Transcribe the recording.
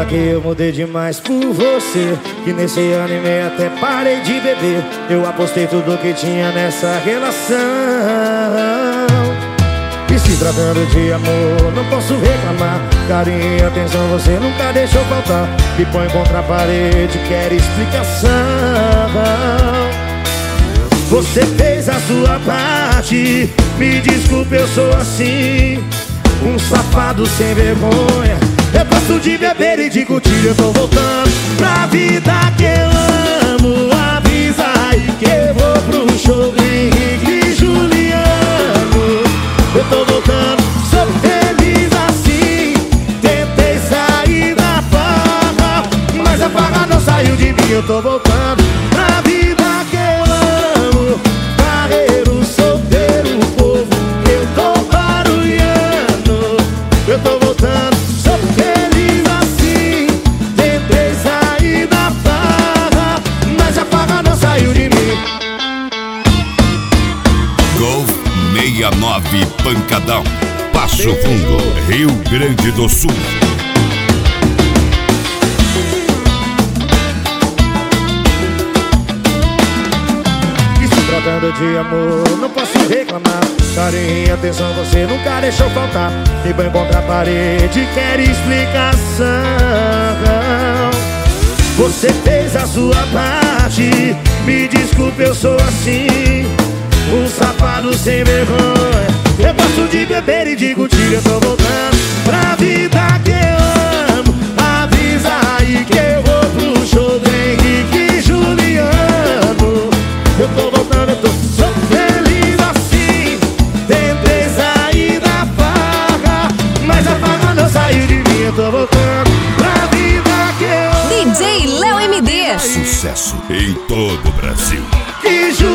vida que eu mudei demais por você, que nesse ano e meio até parei de beber. Eu apostei tudo que tinha nessa relação. E se tratando de amor, não posso reclamar. Carinho e atenção você nunca deixou faltar. Me põe contra a parede, quer explicação. Você fez a sua parte, me desculpe, eu sou assim, um safado sem vergonha. Eu gosto de beber e de curtir, eu tô voltando pra vida que eu amo. Avisa aí que eu vou pro show do Henrique e Juliano. Eu tô voltando, sou feliz assim. Tentei sair da farra, mas a farra não saiu de mim. Eu tô voltando pra vida que eu amo. Barreiro, solteiro, povo, eu tô barulhando. Eu tô voltando, sou feliz assim. Tentei sair da farra, mas a farra não saiu de mim. Golf 69 Pancadão, Passo Fundo, Rio Grande do Sul. Tratando de amor, não posso reclamar. Carinho e atenção você nunca deixou faltar. Me põe contra a parede, quer explicação. Você fez a sua parte, me desculpe, eu sou assim, um safado sem vergonha. Eu gosto de beber e de curtir, eu tô voltando pra vida que eu amo. Avisa aí que eu vou pro show do Henrique e Juliano. Eu tô voltando, eu tô sou feliz assim. Tentei sair da farra, mas a farra não saiu de mim. Eu tô voltando pra vida que eu amo. DJ Léo MD. Sucesso em todo o Brasil. E